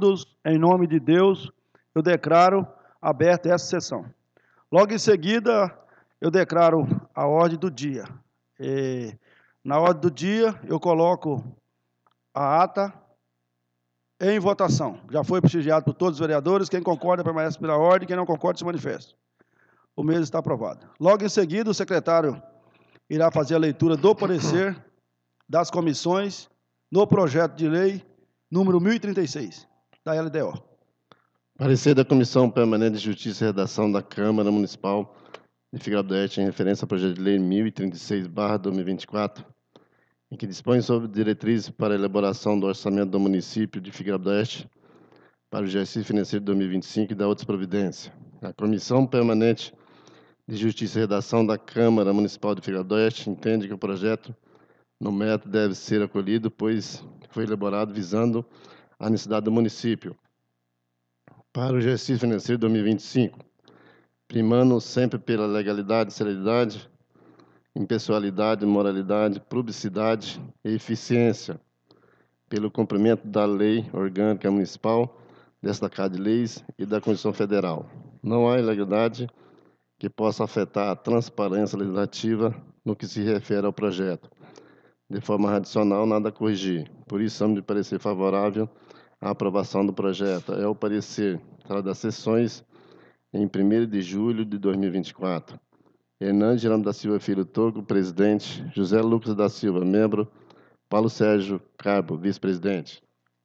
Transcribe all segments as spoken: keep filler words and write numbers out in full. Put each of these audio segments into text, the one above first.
todos, em nome de Deus, eu declaro aberta essa sessão. Logo em seguida, eu declaro a ordem do dia. E, na ordem do dia, eu coloco a ata em votação. Já foi prestigiado por todos os vereadores. Quem concorda, permanece pela ordem. Quem não concorda, se manifesta. O mesmo está aprovado. Logo em seguida, o secretário irá fazer a leitura do parecer das comissões no projeto de lei número mil e trinta e seis, da L D O. Parecer da Comissão Permanente de Justiça e Redação da Câmara Municipal de Figueira do Oeste em referência ao projeto de lei mil e trinta e seis barra dois mil e vinte e quatro, em que dispõe sobre diretrizes para a elaboração do orçamento do município de Figueira do Oeste para o exercício financeiro de dois mil e vinte e cinco e da outras providências. A Comissão Permanente de Justiça e Redação da Câmara Municipal de Figueira do Oeste entende que o projeto no método deve ser acolhido, pois foi elaborado visando a necessidade do município para o exercício financeiro de dois mil e vinte e cinco, primando sempre pela legalidade, celeridade, impessoalidade, moralidade, publicidade e eficiência, pelo cumprimento da lei orgânica municipal, desta Casa de Leis e da Constituição Federal. Não há ilegalidade que possa afetar a transparência legislativa no que se refere ao projeto. De forma adicional, nada a corrigir. Por isso, somos de parecer favorável à aprovação do projeto. É o parecer das sessões em primeiro de julho de dois mil e vinte e quatro. Hernandes Geraldo da Silva Filho Togo, presidente. José Lucas da Silva, membro. Paulo Sérgio Carbo, vice-presidente.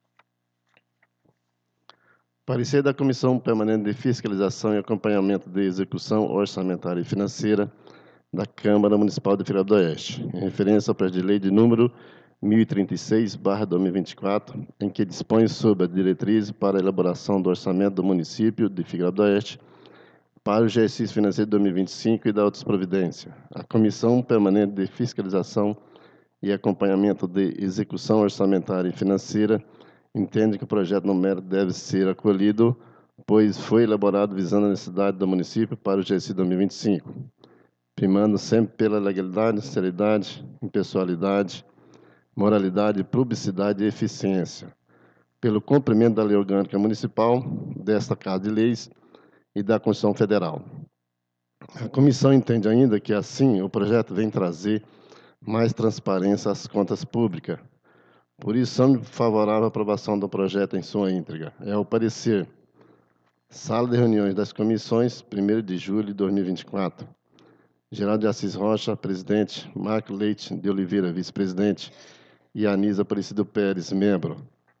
Parecer da Comissão Permanente de Fiscalização e Acompanhamento de Execução Orçamentária e Financeira da Câmara Municipal de Figueira do Oeste, em referência ao projeto de lei de número mil e trinta e seis barra dois mil e vinte e quatro, em que dispõe sobre a diretriz para a elaboração do orçamento do município de Figueira do Oeste para o exercício financeiro de dois mil e vinte e cinco e da outras providências. A Comissão Permanente de Fiscalização e Acompanhamento de Execução Orçamentária e Financeira entende que o projeto no mérito deve ser acolhido, pois foi elaborado visando a necessidade do município para o exercício de dois mil e vinte e cinco, primando sempre pela legalidade, seriedade, impessoalidade, moralidade, publicidade e eficiência, pelo cumprimento da lei orgânica municipal, desta Casa de Leis e da Constituição Federal. A comissão entende ainda que, assim, o projeto vem trazer mais transparência às contas públicas. Por isso, somos favoráveis à aprovação do projeto em sua íntegra. É o parecer. Sala de reuniões das comissões, primeiro de julho de dois mil e vinte e quatro. Geraldo de Assis Rocha, presidente. Marco Leite de Oliveira, vice-presidente. E Anisa Aparecido Pérez, membro.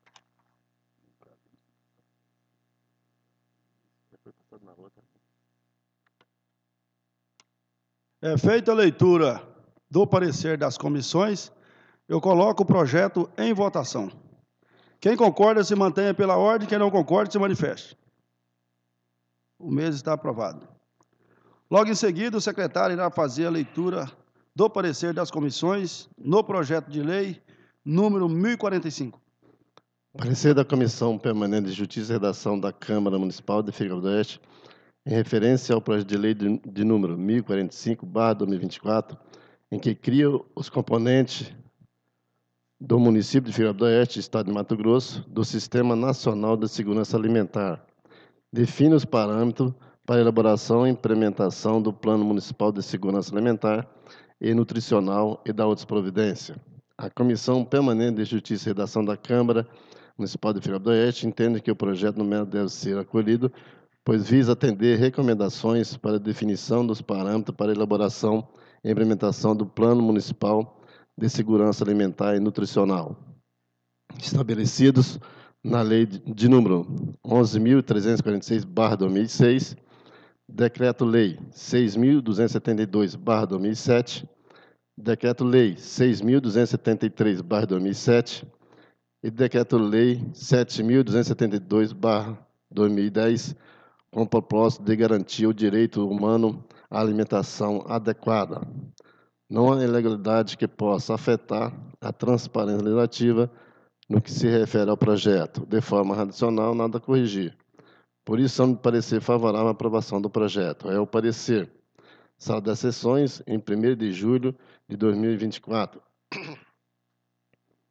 É feita a leitura do parecer das comissões, eu coloco o projeto em votação. Quem concorda, se mantenha pela ordem. Quem não concorda, se manifeste. O mesmo está aprovado. Logo em seguida, o secretário irá fazer a leitura do parecer das comissões no projeto de lei número mil e quarenta e cinco. Parecer da Comissão Permanente de Justiça e Redação da Câmara Municipal de Figueira do Oeste, em referência ao projeto de lei de, de número mil e quarenta e cinco barra dois mil e vinte e quatro, em que cria os componentes do município de Figueira do Oeste, Estado de Mato Grosso, do Sistema Nacional de Segurança Alimentar. Define os parâmetros para a elaboração e implementação do Plano Municipal de Segurança Alimentar e Nutricional e da outras providências. A Comissão Permanente de Justiça e Redação da Câmara Municipal de Figueira do Oeste entende que o projeto no mérito deve ser acolhido, pois visa atender recomendações para a definição dos parâmetros para a elaboração e implementação do Plano Municipal de Segurança Alimentar e Nutricional, estabelecidos na Lei de número onze mil trezentos e quarenta e seis barra dois mil e seis, Decreto-Lei seis mil duzentos e setenta e dois barra dois mil e sete, Decreto-Lei seis mil duzentos e setenta e três barra dois mil e sete e Decreto-Lei sete mil duzentos e setenta e dois barra dois mil e dez, com o propósito de garantir o direito humano à alimentação adequada. Não há ilegalidade que possa afetar a transparência legislativa no que se refere ao projeto. De forma adicional, nada a corrigir. Por isso, somos de parecer favorável à aprovação do projeto. É o parecer. Sala das sessões, em primeiro de julho de dois mil e vinte e quatro.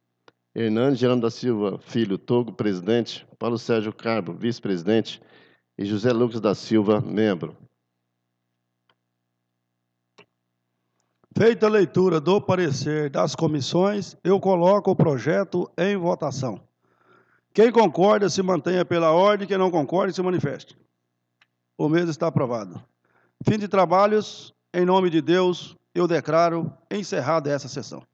Hernandes Gerando da Silva Filho Togo, presidente. Paulo Sérgio Carbo, vice-presidente. E José Lucas da Silva, membro. Feita a leitura do parecer das comissões, eu coloco o projeto em votação. Quem concorda, se mantenha pela ordem. Quem não concorda, se manifeste. O mesmo está aprovado. Fim de trabalhos. Em nome de Deus, eu declaro encerrada essa sessão.